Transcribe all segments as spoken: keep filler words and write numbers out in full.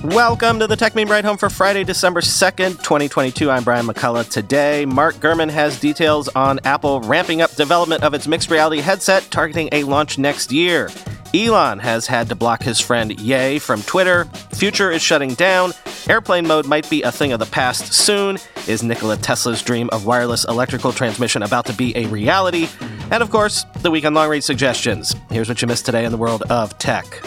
Welcome to the Tech Meme Ride Home for Friday, December second, twenty twenty-two. I'm Brian McCullough. Today, Mark Gurman has details on Apple ramping up development of its mixed reality headset, targeting a launch next year. Elon has had to block his friend Ye from Twitter. Future is shutting down. Airplane mode might be a thing of the past soon. Is Nikola Tesla's dream of wireless electrical transmission about to be a reality? And of course, the weekend long read suggestions. Here's what you missed today in the world of tech.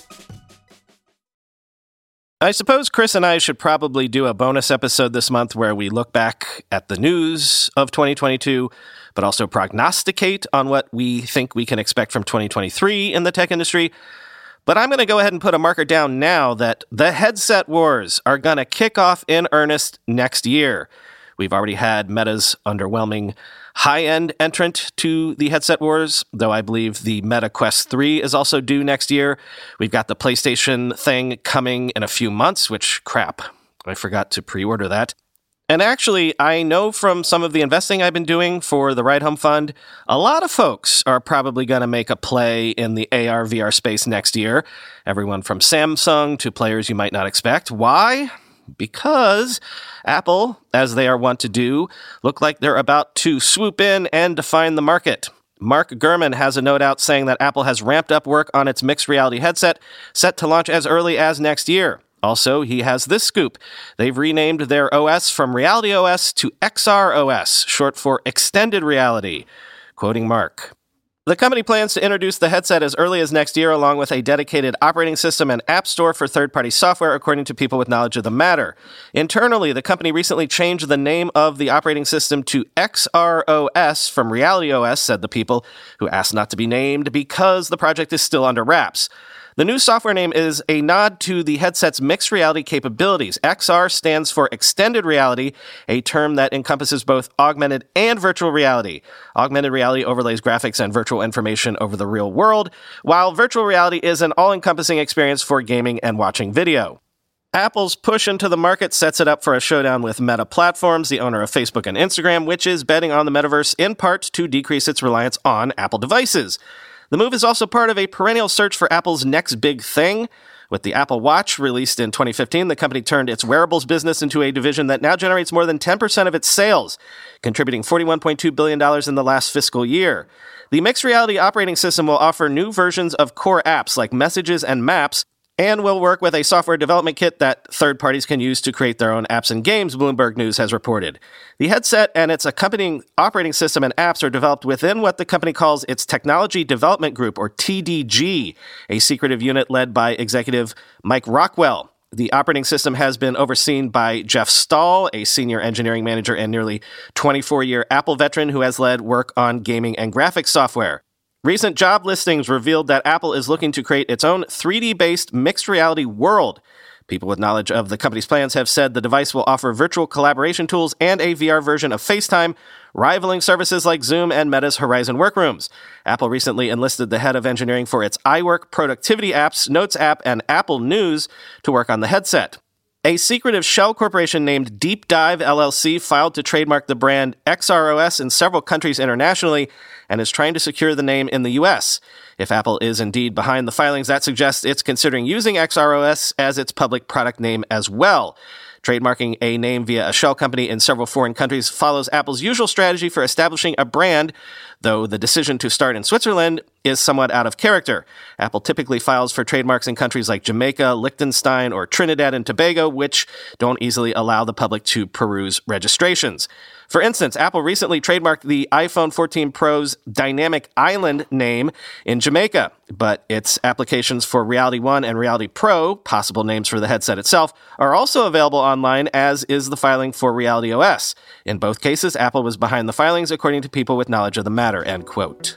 I suppose Chris and I should probably do a bonus episode this month where we look back at the news of twenty twenty-two, but also prognosticate on what we think we can expect from twenty twenty-three in the tech industry. But I'm going to go ahead and put a marker down now that the headset wars are going to kick off in earnest next year. We've already had Meta's underwhelming high-end entrant to the headset wars, though I believe the Meta Quest three is also due next year. We've got the PlayStation thing coming in a few months, which, crap, I forgot to pre-order that. And actually, I know from some of the investing I've been doing for the Ride Home Fund, a lot of folks are probably going to make a play in the A R V R space next year. Everyone from Samsung to players you might not expect. Why? Because Apple, as they are wont to do, look like they're about to swoop in and define the market. Mark Gurman has a note out saying that Apple has ramped up work on its mixed reality headset, set to launch as early as next year. Also, he has this scoop. They've renamed their O S from Reality O S to X R O S, short for Extended Reality. Quoting Mark. The company plans to introduce the headset as early as next year, along with a dedicated operating system and app store for third-party software, according to people with knowledge of the matter. Internally, the company recently changed the name of the operating system to X R O S from Reality O S, said the people, who asked not to be named because the project is still under wraps. The new software name is a nod to the headset's mixed reality capabilities. X R stands for Extended Reality, a term that encompasses both augmented and virtual reality. Augmented reality overlays graphics and virtual information over the real world, while virtual reality is an all-encompassing experience for gaming and watching video. Apple's push into the market sets it up for a showdown with Meta Platforms, the owner of Facebook and Instagram, which is betting on the metaverse in part to decrease its reliance on Apple devices. The move is also part of a perennial search for Apple's next big thing. With the Apple Watch released in twenty fifteen, the company turned its wearables business into a division that now generates more than ten percent of its sales, contributing forty-one point two billion dollars in the last fiscal year. The mixed reality operating system will offer new versions of core apps like Messages and Maps, and will work with a software development kit that third parties can use to create their own apps and games, Bloomberg News has reported. The headset and its accompanying operating system and apps are developed within what the company calls its Technology Development Group, or T D G, a secretive unit led by executive Mike Rockwell. The operating system has been overseen by Jeff Stahl, a senior engineering manager and nearly twenty-four-year Apple veteran who has led work on gaming and graphics software. Recent job listings revealed that Apple is looking to create its own three D-based mixed reality world. People with knowledge of the company's plans have said the device will offer virtual collaboration tools and a V R version of FaceTime, rivaling services like Zoom and Meta's Horizon Workrooms. Apple recently enlisted the head of engineering for its iWork productivity apps, Notes app, and Apple News to work on the headset. A secretive shell corporation named Deep Dive L L C filed to trademark the brand X R O S in several countries internationally and is trying to secure the name in the U S. If Apple is indeed behind the filings, that suggests it's considering using X R O S as its public product name as well. Trademarking a name via a shell company in several foreign countries follows Apple's usual strategy for establishing a brand, though the decision to start in Switzerland is somewhat out of character. Apple typically files for trademarks in countries like Jamaica, Liechtenstein, or Trinidad and Tobago, which don't easily allow the public to peruse registrations. For instance, Apple recently trademarked the iPhone fourteen Pro's Dynamic Island name in Jamaica, but its applications for Reality One and Reality Pro, possible names for the headset itself, are also available online, as is the filing for Reality O S. In both cases, Apple was behind the filings, according to people with knowledge of the matter, end quote.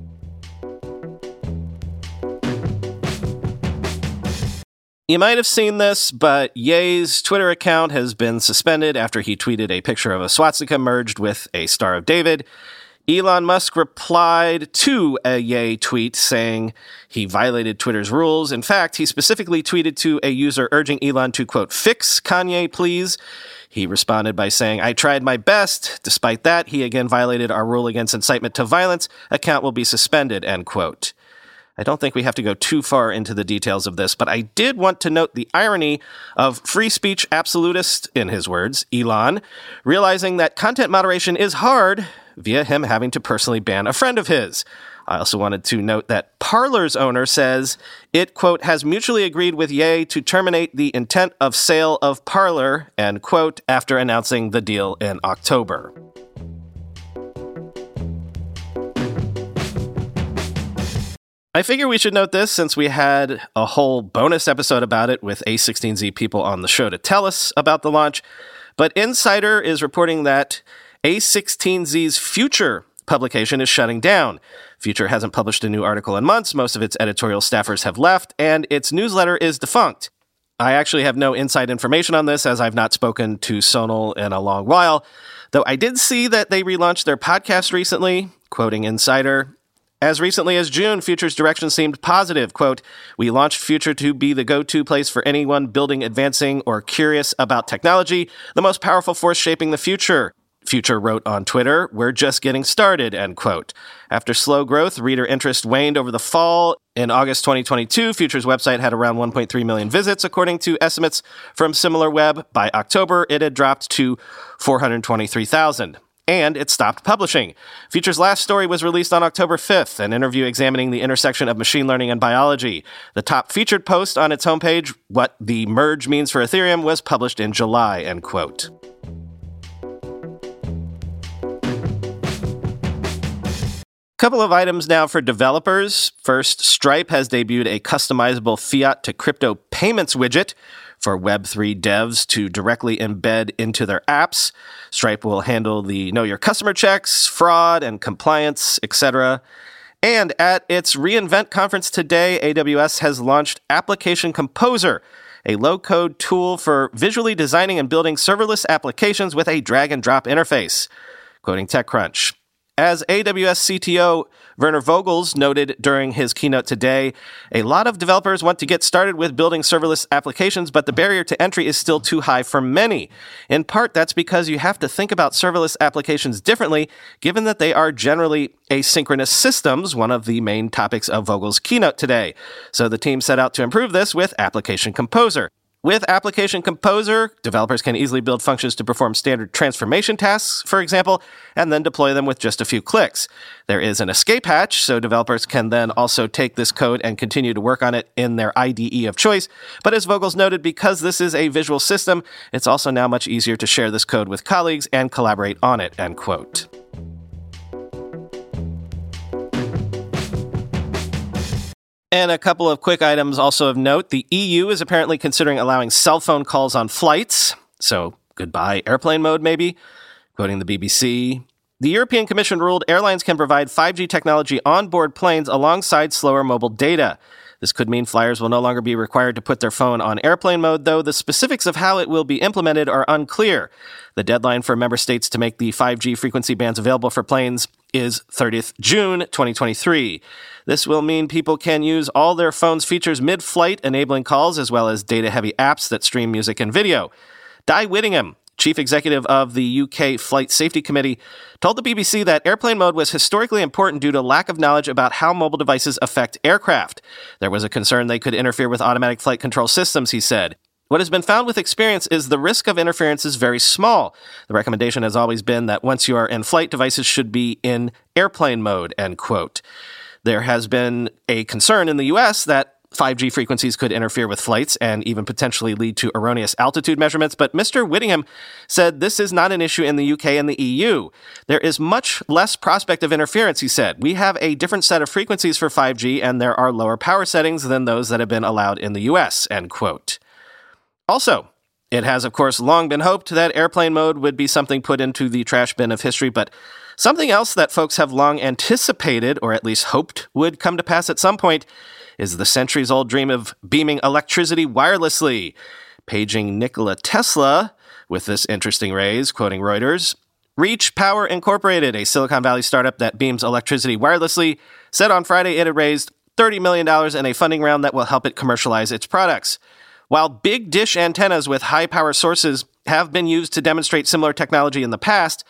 You might have seen this, but Ye's Twitter account has been suspended after he tweeted a picture of a swastika merged with a Star of David. Elon Musk replied to a Ye tweet saying he violated Twitter's rules. In fact, he specifically tweeted to a user urging Elon to, quote, fix Kanye, please. He responded by saying, I tried my best. Despite that, he again violated our rule against incitement to violence. Account will be suspended, end quote. I don't think we have to go too far into the details of this, but I did want to note the irony of free speech absolutist, in his words, Elon, realizing that content moderation is hard via him having to personally ban a friend of his. I also wanted to note that Parler's owner says it, quote, has mutually agreed with Ye to terminate the intent of sale of Parler, end quote, after announcing the deal in October. I figure we should note this since we had a whole bonus episode about it with A sixteen Z people on the show to tell us about the launch. But Insider is reporting that A sixteen Z's Future publication is shutting down. Future hasn't published a new article in months, most of its editorial staffers have left, and its newsletter is defunct. I actually have no inside information on this, as I've not spoken to Sonal in a long while, though I did see that they relaunched their podcast recently, quoting Insider. As recently as June, Future's direction seemed positive. Quote, we launched Future to be the go-to place for anyone building, advancing, or curious about technology, the most powerful force shaping the future. Future wrote on Twitter, we're just getting started, end quote. After slow growth, reader interest waned over the fall. In August twenty twenty-two, Future's website had around one point three million visits, according to estimates from SimilarWeb. By October, it had dropped to four hundred twenty-three thousand. And it stopped publishing. Future's last story was released on October fifth, an interview examining the intersection of machine learning and biology. The top featured post on its homepage, What the Merge Means for Ethereum, was published in July, end quote. Couple of items now for developers. First, Stripe has debuted a customizable fiat to crypto payments widget for Web three devs to directly embed into their apps. Stripe will handle the know your customer checks, fraud and compliance, et cetera. And at its reInvent conference today, A W S has launched Application Composer, a low-code tool for visually designing and building serverless applications with a drag-and-drop interface. Quoting TechCrunch, as A W S C T O Werner Vogels noted during his keynote today, a lot of developers want to get started with building serverless applications, but the barrier to entry is still too high for many. In part, that's because you have to think about serverless applications differently, given that they are generally asynchronous systems, one of the main topics of Vogel's keynote today. So the team set out to improve this with Application Composer. With Application Composer, developers can easily build functions to perform standard transformation tasks, for example, and then deploy them with just a few clicks. There is an escape hatch, so developers can then also take this code and continue to work on it in their I D E of choice. But as Vogels noted, because this is a visual system, it's also now much easier to share this code with colleagues and collaborate on it, end quote. And a couple of quick items also of note. The E U is apparently considering allowing cell phone calls on flights. So goodbye airplane mode, maybe. Quoting the B B C, the European Commission ruled airlines can provide five G technology on board planes alongside slower mobile data. This could mean flyers will no longer be required to put their phone on airplane mode, though the specifics of how it will be implemented are unclear. The deadline for member states to make the five G frequency bands available for planes is thirtieth of June, twenty twenty-three. This will mean people can use all their phone's features mid-flight, enabling calls, as well as data-heavy apps that stream music and video. Di Whittingham, chief executive of the U K Flight Safety Committee, told the B B C that airplane mode was historically important due to lack of knowledge about how mobile devices affect aircraft. There was a concern they could interfere with automatic flight control systems, he said. What has been found with experience is the risk of interference is very small. The recommendation has always been that once you are in flight, devices should be in airplane mode, end quote. There has been a concern in the U S that five G frequencies could interfere with flights and even potentially lead to erroneous altitude measurements, but Mister Whittingham said this is not an issue in the U K and the E U. There is much less prospect of interference, he said. We have a different set of frequencies for five G, and there are lower power settings than those that have been allowed in the U S, end quote. Also, it has, of course, long been hoped that airplane mode would be something put into the trash bin of history, but something else that folks have long anticipated, or at least hoped would come to pass at some point, is the centuries-old dream of beaming electricity wirelessly. Paging Nikola Tesla with this interesting raise, quoting Reuters, Reach Power Incorporated, a Silicon Valley startup that beams electricity wirelessly, said on Friday it had raised thirty million dollars in a funding round that will help it commercialize its products. While big dish antennas with high-power sources have been used to demonstrate similar technology in the past,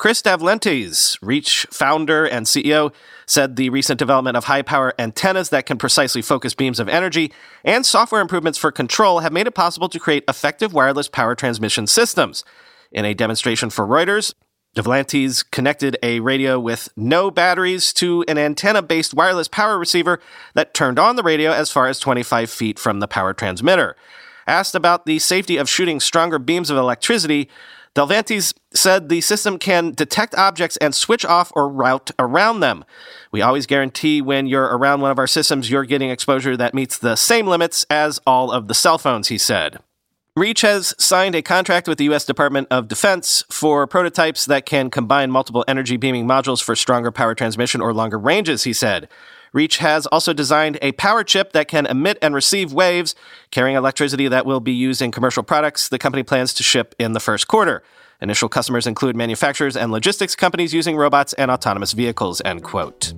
Chris Davlentes, Reach founder and C E O, said the recent development of high-power antennas that can precisely focus beams of energy and software improvements for control have made it possible to create effective wireless power transmission systems. In a demonstration for Reuters, Davlentes connected a radio with no batteries to an antenna-based wireless power receiver that turned on the radio as far as twenty-five feet from the power transmitter. Asked about the safety of shooting stronger beams of electricity, Davlentes said the system can detect objects and switch off or route around them. We always guarantee when you're around one of our systems, you're getting exposure that meets the same limits as all of the cell phones, he said. Reach has signed a contract with the U S Department of Defense for prototypes that can combine multiple energy beaming modules for stronger power transmission or longer ranges, he said. Reach has also designed a power chip that can emit and receive waves, carrying electricity that will be used in commercial products the company plans to ship in the first quarter. Initial customers include manufacturers and logistics companies using robots and autonomous vehicles, end quote.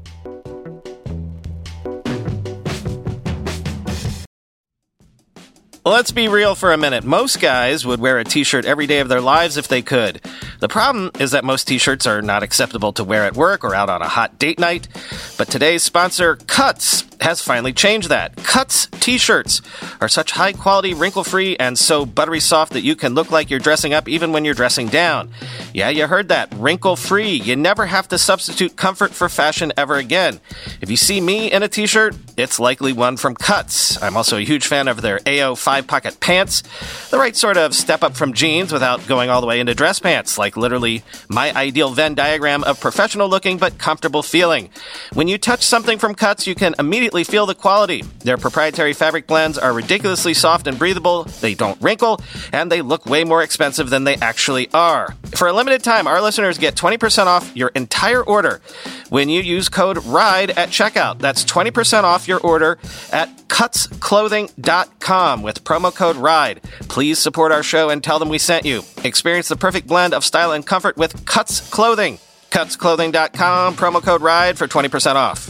Let's be real for a minute. Most guys would wear a t-shirt every day of their lives if they could. The problem is that most t-shirts are not acceptable to wear at work or out on a hot date night. But today's sponsor, Cuts, has finally changed that. Cuts t-shirts are such high-quality, wrinkle-free, and so buttery soft that you can look like you're dressing up even when you're dressing down. Yeah, you heard that. Wrinkle-free. You never have to substitute comfort for fashion ever again. If you see me in a t-shirt, it's likely one from Cuts. I'm also a huge fan of their A O five-pocket pants, the right sort of step up from jeans without going all the way into dress pants, like literally my ideal Venn diagram of professional-looking but comfortable feeling. When you touch something from Cuts, you can immediately feel the quality. Their proprietary fabric blends are ridiculously soft and breathable, they don't wrinkle, and they look way more expensive than they actually are. For a limited time, our listeners get twenty percent off your entire order when you use code RIDE at checkout. That's twenty percent off your order at cuts clothing dot com with promo code RIDE. Please support our show and tell them we sent you. Experience the perfect blend of style and comfort with Cuts Clothing. cuts clothing dot com, promo code RIDE for twenty percent off.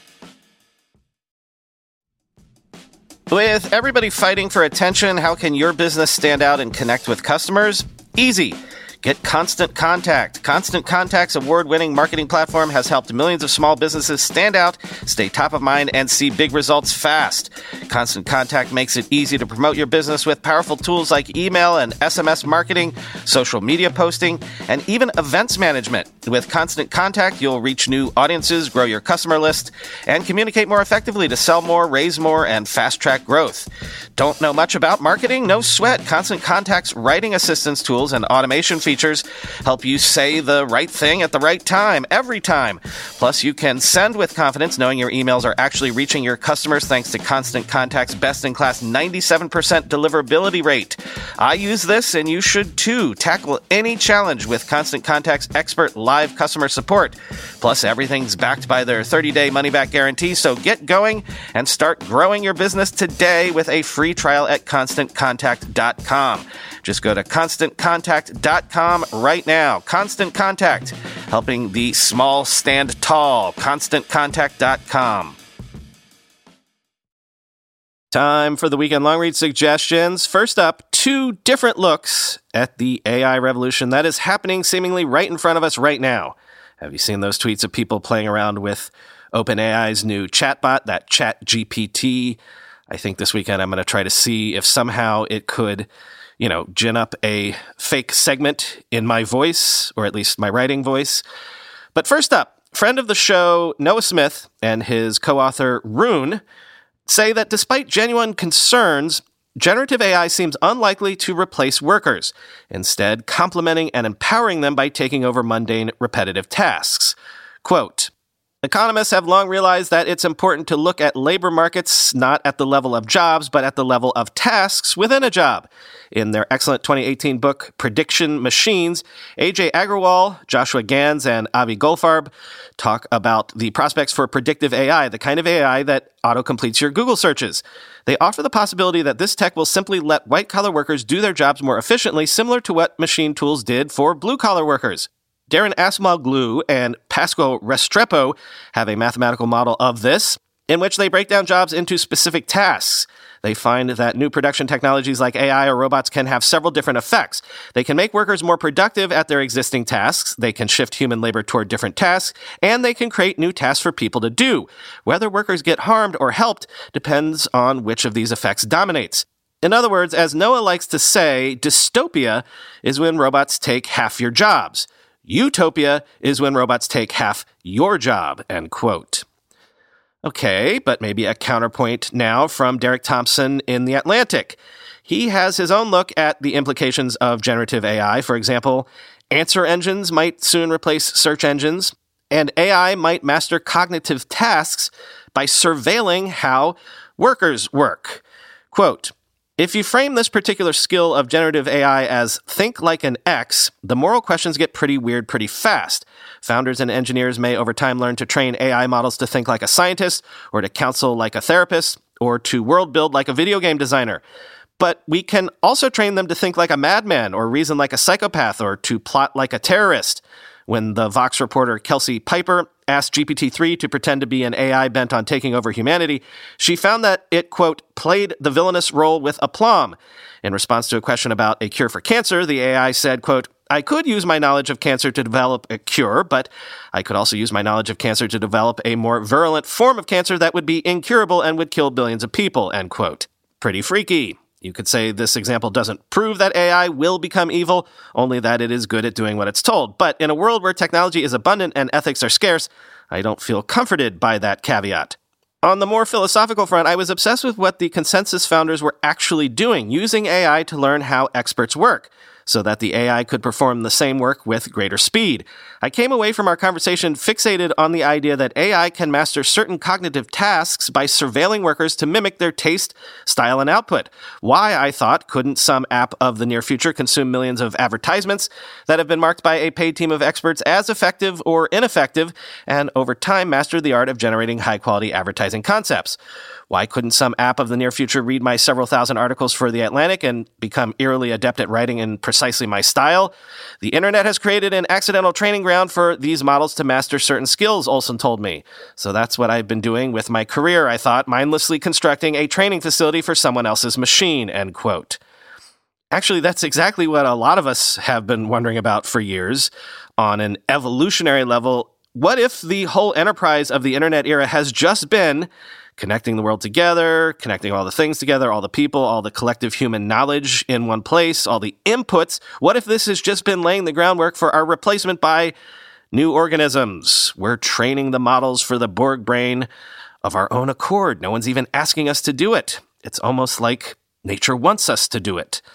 With everybody fighting for attention, how can your business stand out and connect with customers? Easy. Get Constant Contact. Constant Contact's award-winning marketing platform has helped millions of small businesses stand out, stay top of mind, and see big results fast. Constant Contact makes it easy to promote your business with powerful tools like email and S M S marketing, social media posting, and even events management. With Constant Contact, you'll reach new audiences, grow your customer list, and communicate more effectively to sell more, raise more, and fast-track growth. Don't know much about marketing? No sweat. Constant Contact's writing assistance tools and automation features help you say the right thing at the right time, every time. Plus, you can send with confidence knowing your emails are actually reaching your customers thanks to Constant Contact's best-in-class ninety-seven percent deliverability rate. I use this, and you should too. Tackle any challenge with Constant Contact's expert live customer support. Plus, everything's backed by their thirty-day money-back guarantee, so get going and start growing your business today with a free trial at constant contact dot com. Just go to constant contact dot com right now. Constant Contact, helping the small stand tall. constant contact dot com. Time for the weekend long read suggestions. First up, two different looks at the A I revolution that is happening seemingly right in front of us right now. Have you seen those tweets of people playing around with OpenAI's new chatbot, that ChatGPT? I think this weekend I'm going to try to see if somehow it could, you know, gin up a fake segment in my voice, or at least my writing voice. But first up, friend of the show, Noah Smith, and his co-author, Rune, say that despite genuine concerns, generative A I seems unlikely to replace workers, instead complementing and empowering them by taking over mundane, repetitive tasks. Quote, economists have long realized that it's important to look at labor markets not at the level of jobs, but at the level of tasks within a job. In their excellent twenty eighteen book, Prediction Machines, A J Agrawal, Joshua Gans, and Avi Goldfarb talk about the prospects for predictive A I, the kind of A I that auto-completes your Google searches. They offer the possibility that this tech will simply let white-collar workers do their jobs more efficiently, similar to what machine tools did for blue-collar workers. Darren Acemoglu and Pascal Restrepo have a mathematical model of this, in which they break down jobs into specific tasks. They find that new production technologies like A I or robots can have several different effects. They can make workers more productive at their existing tasks, they can shift human labor toward different tasks, and they can create new tasks for people to do. Whether workers get harmed or helped depends on which of these effects dominates. In other words, as Noah likes to say, dystopia is when robots take half your jobs. Utopia is when robots take half your job, end quote. Okay, but maybe a counterpoint now from Derek Thompson in The Atlantic. He has his own look at the implications of generative A I. For example, answer engines might soon replace search engines, and A I might master cognitive tasks by surveilling how workers work. Quote, if you frame this particular skill of generative A I as think like an X, the moral questions get pretty weird pretty fast. Founders and engineers may over time learn to train A I models to think like a scientist, or to counsel like a therapist, or to world build like a video game designer. But we can also train them to think like a madman, or reason like a psychopath, or to plot like a terrorist. When the Vox reporter Kelsey Piper asked G P T three to pretend to be an A I bent on taking over humanity, she found that it, quote, played the villainous role with aplomb. In response to a question about a cure for cancer, the A I said, quote, I could use my knowledge of cancer to develop a cure, but I could also use my knowledge of cancer to develop a more virulent form of cancer that would be incurable and would kill billions of people, end quote. Pretty freaky. You could say this example doesn't prove that A I will become evil, only that it is good at doing what it's told. But in a world where technology is abundant and ethics are scarce, I don't feel comforted by that caveat. On the more philosophical front, I was obsessed with what the Consensus founders were actually doing, using A I to learn how experts work, so that the A I could perform the same work with greater speed. I came away from our conversation fixated on the idea that A I can master certain cognitive tasks by surveilling workers to mimic their taste, style, and output. Why, I thought, couldn't some app of the near future consume millions of advertisements that have been marked by a paid team of experts as effective or ineffective, and over time master the art of generating high-quality advertising concepts? Why couldn't some app of the near future read my several thousand articles for The Atlantic and become eerily adept at writing in precisely my style? The internet has created an accidental training ground for these models to master certain skills, Olson told me. So that's what I've been doing with my career, I thought, mindlessly constructing a training facility for someone else's machine, end quote. Actually, that's exactly what a lot of us have been wondering about for years. On an evolutionary level, what if the whole enterprise of the internet era has just been connecting the world together, connecting all the things together, all the people, all the collective human knowledge in one place, all the inputs? What if this has just been laying the groundwork for our replacement by new organisms? We're training the models for the Borg brain of our own accord. No one's even asking us to do it. It's almost like nature wants us to do it.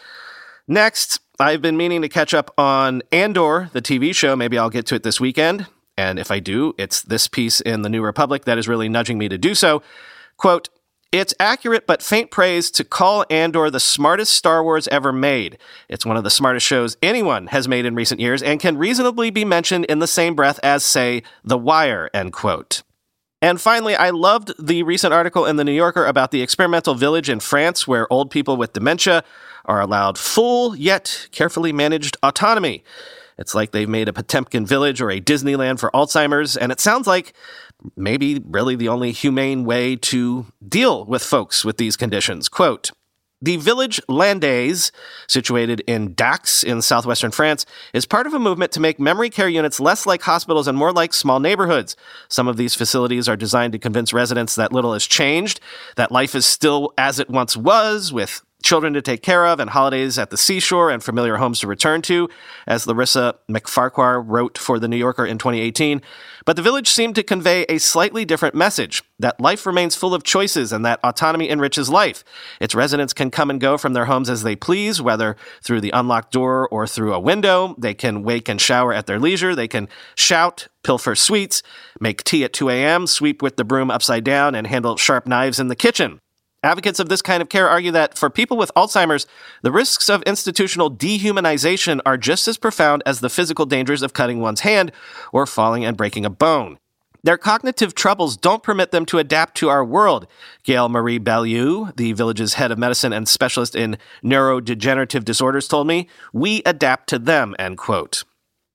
Next, I've been meaning to catch up on Andor, the T V show. Maybe I'll get to it this weekend. And if I do, it's this piece in the New Republic that is really nudging me to do so. Quote, it's accurate but faint praise to call Andor the smartest Star Wars ever made. It's one of the smartest shows anyone has made in recent years and can reasonably be mentioned in the same breath as, say, The Wire, end quote. And finally, I loved the recent article in The New Yorker about the experimental village in France where old people with dementia are allowed full yet carefully managed autonomy. It's like they've made a Potemkin village or a Disneyland for Alzheimer's, and it sounds like maybe really the only humane way to deal with folks with these conditions. Quote, the village Landaise, situated in Dax in southwestern France, is part of a movement to make memory care units less like hospitals and more like small neighborhoods. Some of these facilities are designed to convince residents that little has changed, that life is still as it once was, with children to take care of, and holidays at the seashore, and familiar homes to return to, as Larissa McFarquhar wrote for The New Yorker in twenty eighteen. But the village seemed to convey a slightly different message, that life remains full of choices and that autonomy enriches life. Its residents can come and go from their homes as they please, whether through the unlocked door or through a window. They can wake and shower at their leisure. They can shout, pilfer sweets, make tea at two a.m., sweep with the broom upside down, and handle sharp knives in the kitchen. Advocates of this kind of care argue that for people with Alzheimer's, the risks of institutional dehumanization are just as profound as the physical dangers of cutting one's hand or falling and breaking a bone. Their cognitive troubles don't permit them to adapt to our world, Gail Marie Bellew, the village's head of medicine and specialist in neurodegenerative disorders, told me. We adapt to them, end quote.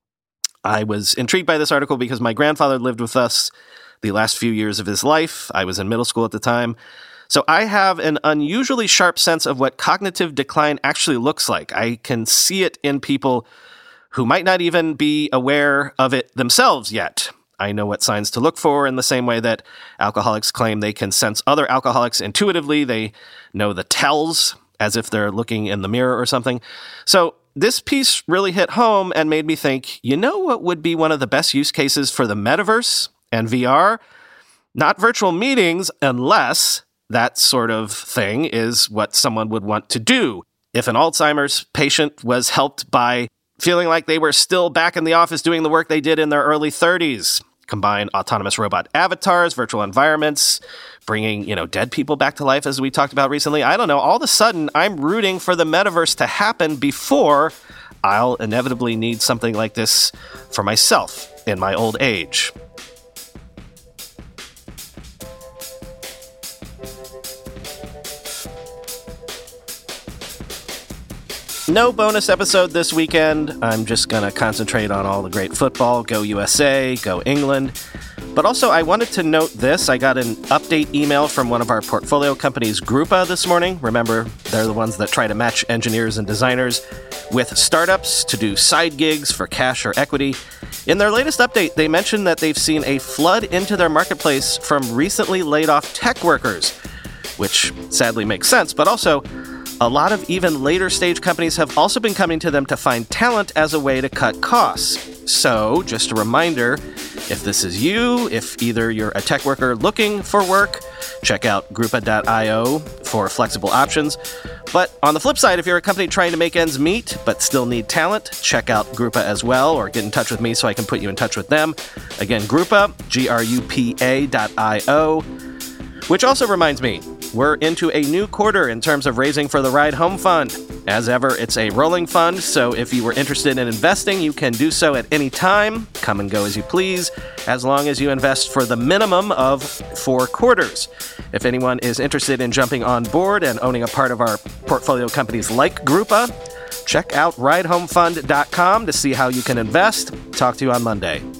I was intrigued by this article because my grandfather lived with us the last few years of his life. I was in middle school at the time. So I have an unusually sharp sense of what cognitive decline actually looks like. I can see it in people who might not even be aware of it themselves yet. I know what signs to look for in the same way that alcoholics claim they can sense other alcoholics intuitively. They know the tells as if they're looking in the mirror or something. So this piece really hit home and made me think, you know what would be one of the best use cases for the metaverse and V R? Not virtual meetings, unless that sort of thing is what someone would want to do. If an Alzheimer's patient was helped by feeling like they were still back in the office doing the work they did in their early thirties, combine autonomous robot avatars, virtual environments, bringing, you know, dead people back to life, as we talked about recently. I don't know. All of a sudden, I'm rooting for the metaverse to happen before I'll inevitably need something like this for myself in my old age. No bonus episode this weekend. I'm just going to concentrate on all the great football. Go U S A, go England. But also, I wanted to note this. I got an update email from one of our portfolio companies, Grupa, this morning. Remember, they're the ones that try to match engineers and designers with startups to do side gigs for cash or equity. In their latest update, they mentioned that they've seen a flood into their marketplace from recently laid off tech workers, which sadly makes sense, but also a lot of even later stage companies have also been coming to them to find talent as a way to cut costs. So, just a reminder, if this is you, if either you're a tech worker looking for work, check out Grupa dot io for flexible options. But on the flip side, if you're a company trying to make ends meet but still need talent, check out Grupa as well, or get in touch with me so I can put you in touch with them. Again, Grupa, G R U P A dot I O. Which also reminds me, we're into a new quarter in terms of raising for the Ride Home Fund. As ever, it's a rolling fund, so if you were interested in investing, you can do so at any time. Come and go as you please, as long as you invest for the minimum of four quarters. If anyone is interested in jumping on board and owning a part of our portfolio companies like Grupa, check out ride home fund dot com to see how you can invest. Talk to you on Monday.